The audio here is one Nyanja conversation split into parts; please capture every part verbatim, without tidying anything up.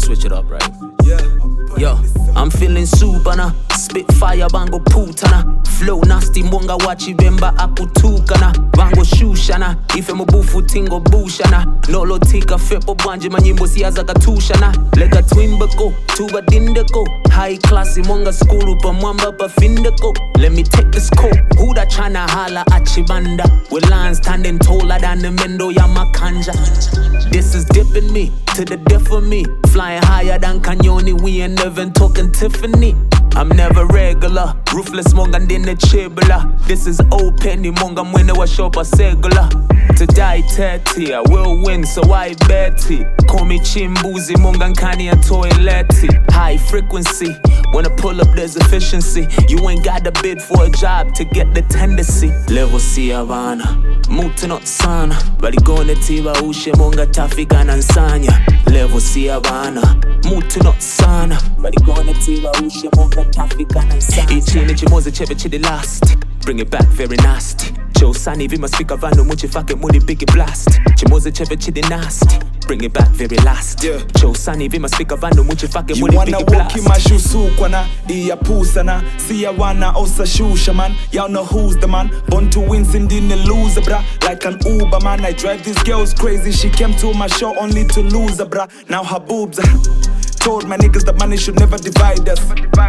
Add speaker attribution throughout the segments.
Speaker 1: switch it up, right? Yo, I'm feeling supana, spit fire bango putana, flow nasty mwanga wachi bemba akutukana, bango shushana, ife mubufu tingo bushana, nolo tika fepo bwanje manyimbo siyaza katushana, lega twimbako, tuba dindako, high class mwanga skulu pa mwamba pa findako, let me take this coat, who da chana hala achibanda, with lines standing taller than the mendo ya makanja, this is dipping me, to the death of me, flying higher than Kanyoni, we ain't never talking Tiffany. I'm never regular, ruthless monga ndine chibula. This is old penny monga mwene wa shopa segula. To die thirty, I will win, so I bet it. Call me chimbuzi, monga nkani ya toileti. High frequency, when I pull up there's efficiency. You ain't got to bid for a job to get the tendency. Level C Havana, mutu not sana. Bali gone tiba ushe monga tafika na nsanya. Level C Havana, mutu not sana. Bali gone tiba ushe monga tafika na nsanya. Ichini chimoze chebe chidi last. Bring it back very nasty. Joe Sani vima speaker vano muchi fake muli big blast. Chimoze chebe chidi nasty. Bring it back very last. Yeah. Joe Sani vima speaker vano muchi fake muli big blast.
Speaker 2: You wanna walk in my shoes sukwana, iya pusana. See ya wanna osa shusha man. Y'all know who's the man. Born to win, sin didn't lose bra. Like an Uber man, I drive these girls crazy. She came to my show only to lose bra. Now her boobs told my niggas that money should never divide us.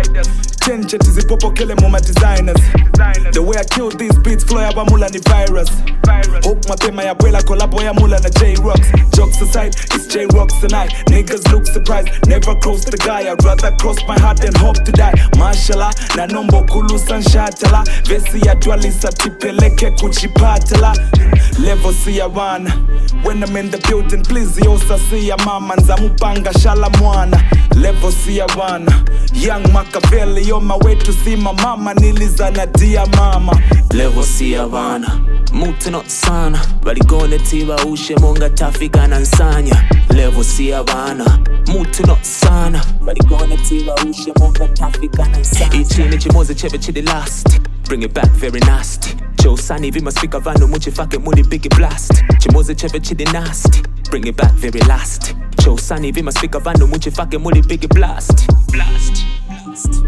Speaker 2: Ten chetties ipopo kele muma designers. The way I kill these beats, flow ya mula ni virus. Hope mapema ya bwela collabo ya mula na J-Rocks. Jokes aside, it's J-Rocks and I. Niggas look surprised, never cross the guy. I'd rather cross my heart than hope to die. Mashallah, na nombo kulusa nshatala. Vesi ya dwalisa tipeleke kuchipatala. Level C ya one. When I'm in the building, please yosa see ya mama. Nzamupanga shala mwana. Level C ya one. Young Machiavelli on my way to see my mama. Nilizana dia mama.
Speaker 1: Level C Havana, mutu not sana. Bali gone tiba ushe monga tafika na nsanya. Level C Havana, mutu not sana. Bali gone tiba ushe monga tafika na nsanya. Ichini chimoze chebe chidi last. Bring it back very nasty. Joe Sani vima speaker vano muchi fake muli big blast. Chimoze chebe chidi nasty. Bring it back very last. Joe Sani vima speaker vano muchi fake muli big blast. Blast. Blast.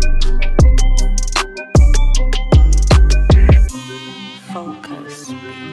Speaker 3: Focus.